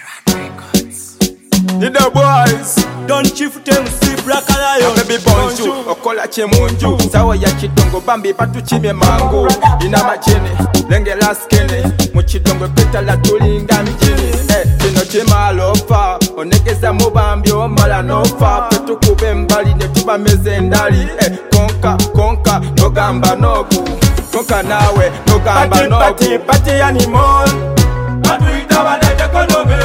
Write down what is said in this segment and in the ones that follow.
The boys Don't chief them see black lion. baby bonju okola chemunju sawa ya chidongo bambi patu chimye mangu ina machene lenge la skene mu chidongo peta la tulinga mijini kino chimalofa onekeza mu bambi omala nofa petu kube mbali ne tuba meze ndali konka nogamba noku konka nawe nogamba noku pati animal atuita banete konome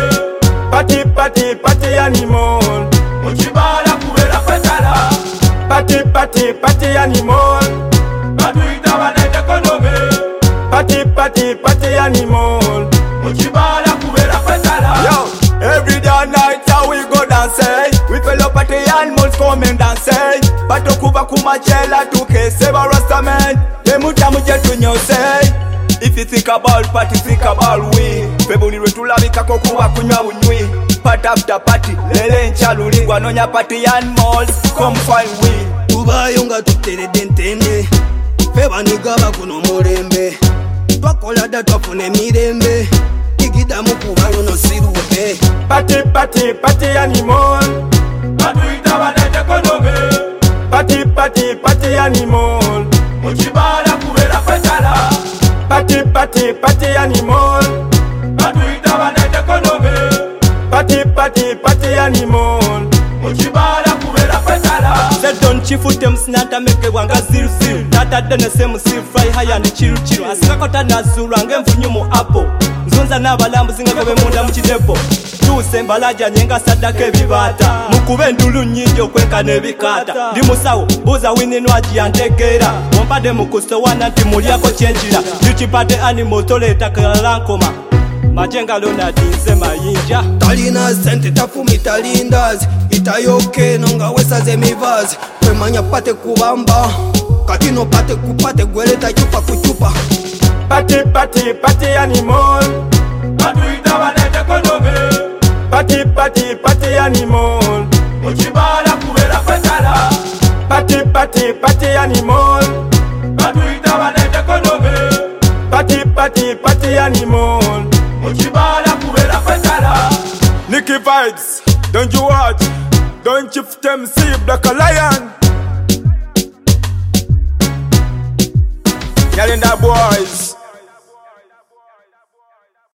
Pati animal Uchibala kubela petala Pati animal Batuita banete konome Pati animal Uchibala kubela petala Yo, every day and night how we go dance We fellow pati animals come and dance Pato kuba kumachela tukeseba rastaman Demuta mujetu nyose If you think about party, think about we Febuni retulabika kokuwa kunywa unywi Part after party, lele nchaluli Wanonya party animals, come find we Tubayonga tutere dentende Feba nigaba kuno mulembe Twakola da twafune mirembe Igida mukubalo no siruwe Party animal Batuita banete konome Party animal Uchibala kubela petala Pati animal Batuita banete konome Pati animal Uchibala kubela petala Say don't chief them snata meke wanga zil Tata dene semu sil fry high and chill Asikakota na zuru ange mfunyu mu apple Nzunza na balambu zinga kobe munda mchidepo Tuse mbalaja nyenga sadake vivata Mukube ndulu nyingi okweka nebikata Ndi musawo buza wini nwaji yantegera Wampade mukusto wana ntimuliako chenjira Ndichipate animo tole takalankoma Majenga lona dinze mayinja Talina sente tafumi talindazi Itayoke nonga wesa zemivazi Kwemanya pate kubamba Katino pate kupate gweleta chupa kuchupa Pati animal Batuita banete konome Pati animal Uchibala kubela petala Pati animal Batuita banete konome Pati animal Uchibala kubela petala Nicky Vibes, don't you watch Don't chief them see black lion Yelling that boys